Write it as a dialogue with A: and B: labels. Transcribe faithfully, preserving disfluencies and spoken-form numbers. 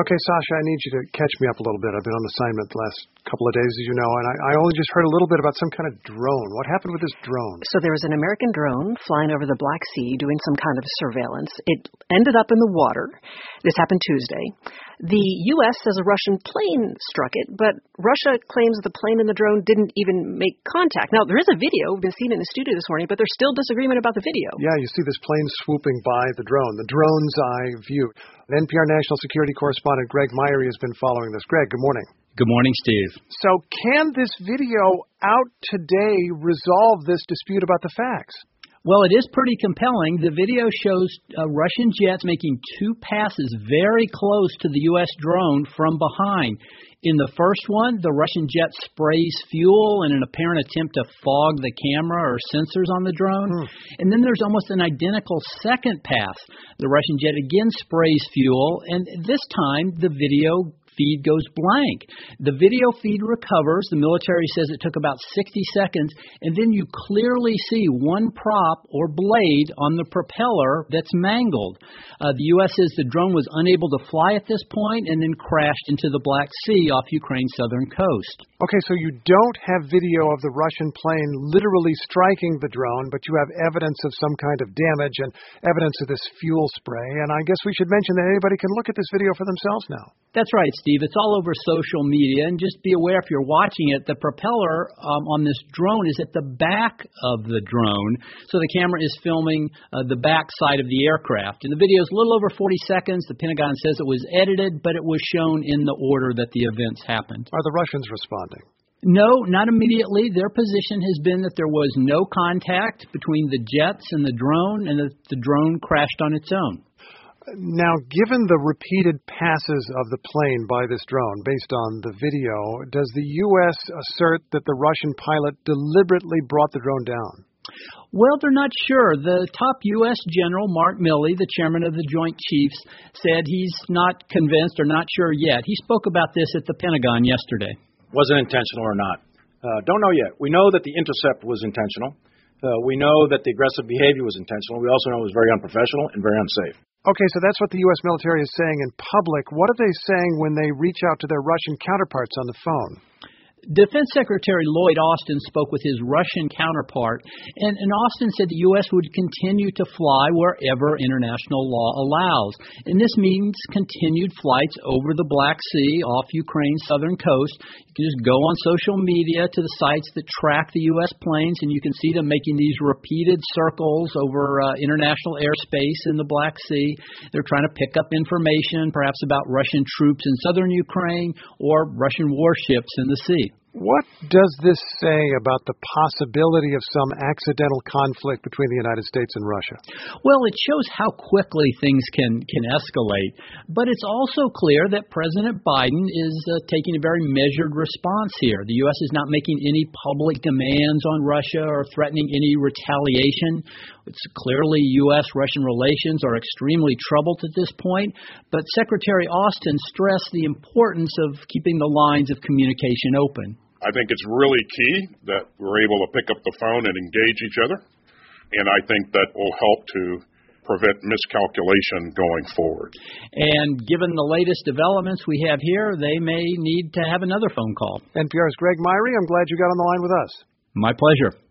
A: Okay, Sasha, I need you to catch me up a little bit. I've been on assignment the last couple of days, as you know, and I, I only just heard a little bit about some kind of drone. What happened with this drone?
B: So there was an American drone flying over the Black Sea doing some kind of surveillance. It ended up in the water. This happened Tuesday. The U S says a Russian plane struck it, but Russia claims the plane and the drone didn't even make contact. Now, there is a video. We've been seeing it in the studio this morning, but there's still disagreement about the video.
A: Yeah, you see this plane swooping by the drone, the drone's eye view. N P R national security correspondent Greg Myrie has been following this. Greg, good morning.
C: Good morning, Steve.
A: So can this video out today resolve this dispute about the facts?
C: Well, it is pretty compelling. The video shows uh, Russian jets making two passes very close to the U S drone from behind. In the first one, the Russian jet sprays fuel in an apparent attempt to fog the camera or sensors on the drone. Hmm. And then there's almost an identical second pass. The Russian jet again sprays fuel, and this time the video feed goes blank. The video feed recovers. The military says it took about sixty seconds, and then you clearly see one prop or blade on the propeller that's mangled. Uh, the U S says the drone was unable to fly at this point and then crashed into the Black Sea off Ukraine's southern coast.
A: Okay, so you don't have video of the Russian plane literally striking the drone, but you have evidence of some kind of damage and evidence of this fuel spray. And I guess we should mention that anybody can look at this video for themselves now.
C: That's right, Steve. It's all over social media, and just be aware if you're watching it, the propeller um, on this drone is at the back of the drone, so the camera is filming uh, the back side of the aircraft. And the video is a little over forty seconds. The Pentagon says it was edited, but it was shown in the order that the events happened.
A: Are the Russians responding?
C: No, not immediately. Their position has been that there was no contact between the jets and the drone, and that the drone crashed on its own.
A: Now, given the repeated passes of the plane by this drone, based on the video, does the U S assert that the Russian pilot deliberately brought the drone down?
C: Well, they're not sure. The top U S general, Mark Milley, the chairman of the Joint Chiefs, said he's not convinced or not sure yet. He spoke about this at the Pentagon yesterday.
D: Was it intentional or not? Uh, don't know yet. We know that the intercept was intentional. Uh, we know that the aggressive behavior was intentional. We also know it was very unprofessional and very unsafe.
A: Okay, so that's what the U S military is saying in public. What are they saying when they reach out to their Russian counterparts on the phone?
C: Defense Secretary Lloyd Austin spoke with his Russian counterpart, and, and Austin said the U S would continue to fly wherever international law allows. And this means continued flights over the Black Sea off Ukraine's southern coast. You can just go on social media to the sites that track the U S planes, and you can see them making these repeated circles over uh, international airspace in the Black Sea. They're trying to pick up information, perhaps about Russian troops in southern Ukraine or Russian warships in the sea.
A: What does this say about the possibility of some accidental conflict between the United States and Russia?
C: Well, it shows how quickly things can, can escalate. But it's also clear that President Biden is uh, taking a very measured response here. The U S is not making any public demands on Russia or threatening any retaliation. It's clearly U S Russian relations are extremely troubled at this point. But Secretary Austin stressed the importance of keeping the lines of communication open.
E: I think it's really key that we're able to pick up the phone and engage each other, and I think that will help to prevent miscalculation going forward.
C: And given the latest developments we have here, they may need to have another phone call.
A: N P R's Greg Myrie, I'm glad you got on the line with us.
C: My pleasure.